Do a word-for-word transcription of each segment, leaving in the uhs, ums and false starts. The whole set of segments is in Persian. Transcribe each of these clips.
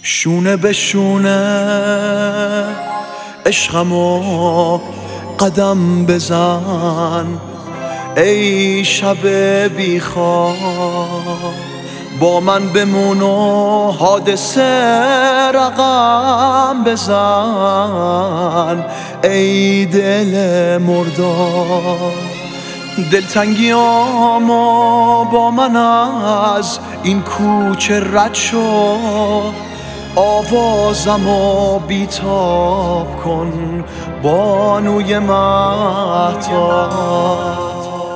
شونه به شونه عشقمو قدم بزن، ای شب بیخواب با من بمون و حادثه رقم بزن، ای دل مردار دلتنگیامو با من از این کوچه رد شو، آوازمو بیتاب کن بانوی مهتاب.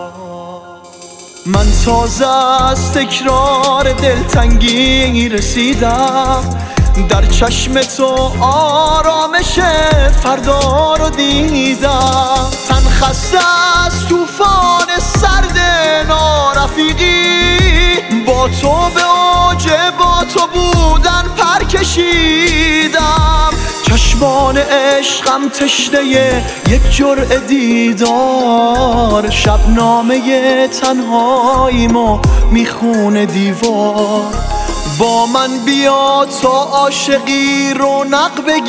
من تازه از تکرار دلتنگی رسیدم، در چشم تو آرامش فردا رو دیدم. تن خسته از طوفان سرد نارفیقی، با تو به اوج با تو بودن پر کشیدم. چشمان عشقم تشنه یک جرعه دیدار، شبنامه تنهاییمو میخونه دیوار. با من بیا تا عاشقی رونق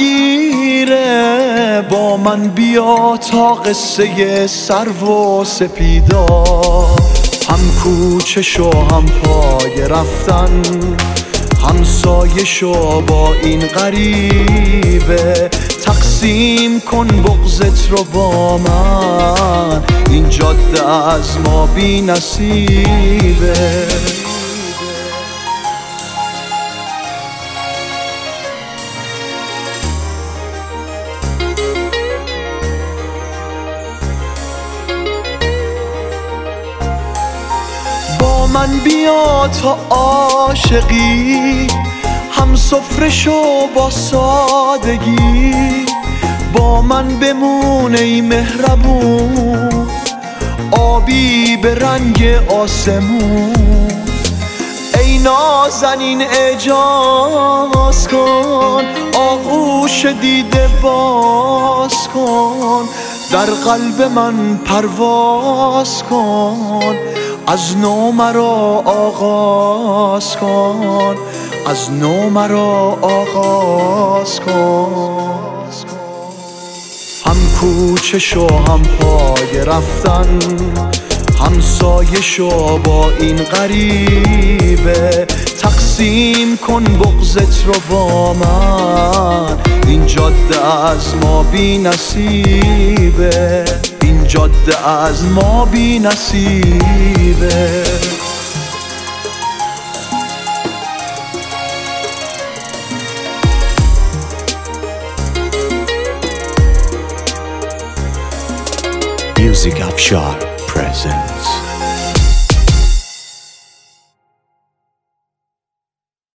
بگیره، با من بیا تا قصه سرو و سپیدار. هم کوچه شو هم پای رفتن، هم سایه شو با این غریبه. تقسیم کن بغضت رو با من، این جاده از ما بی نصیبه. من بیا تا عاشقی، هم سفره شو با سادگی. با من بمون ای مهربون، آبی به رنگ آسمون. ای نازنین اعجاز کن، آغوش دیده باز کن. در قلب من پرواز کن، از نو مرا آغاز کن، از نو مرا آغاز کن. هم کوچه شو هم پای رفتن، هم سایه شو با این غریبه. تقسیم کن بغضت رو با من، این جاده از ما بی نصیبه، این جاده از ما بی نصیبه. Music Afshar presents